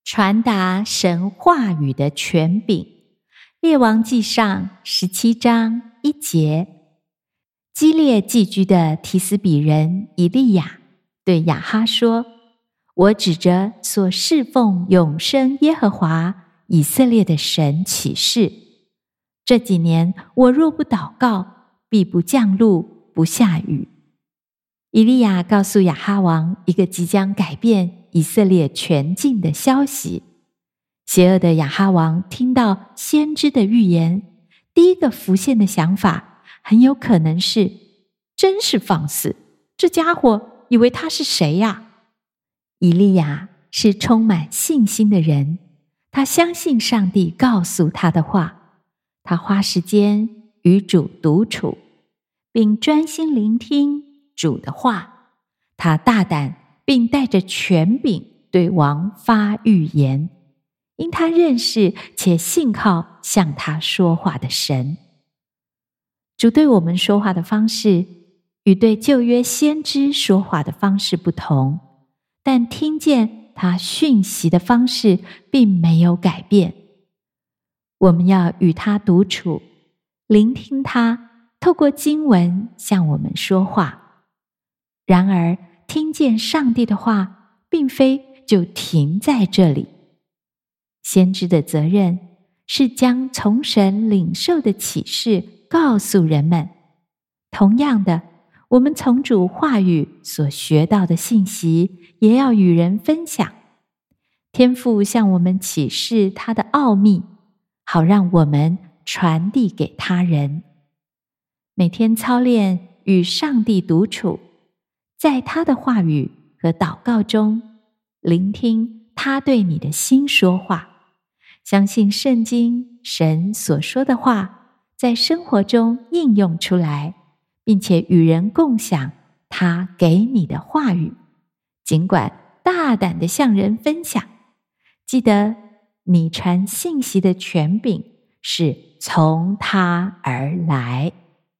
传达神话语的权柄。列王纪上17章1节，基列寄居的提斯比人以利亚对亚哈说：我指着所侍奉永生耶和华以色列的神起誓，这几年我若不祷告，必不降露，不下雨。以利亚告诉亚哈王一个即将改变以色列全境的消息。邪恶的亚哈王听到先知的预言，第一个浮现的想法很有可能是：真是放肆，这家伙以为他是谁呀？以利亚是充满信心的人，他相信上帝告诉他的话，他花时间与主独处，并专心聆听主的话。他大胆并带着权柄对王发预言，因他认识且信靠向他说话的神。主对我们说话的方式与对旧约先知说话的方式不同，但听见他讯息的方式并没有改变。我们要与他独处，聆听他透过经文向我们说话。然而，听见上帝的话，并非就停在这里。先知的责任是将从神领受的启示告诉人们。同样的，我们从主话语所学到的信息，也要与人分享。天父向我们启示他的奥秘，好让我们传递给他人。每天操练与上帝独处，在他的话语和祷告中，聆听他对你的心说话，相信圣经神所说的话，在生活中应用出来，并且与人共享他给你的话语，尽管大胆地向人分享。记得你传信息的权柄是从他而来。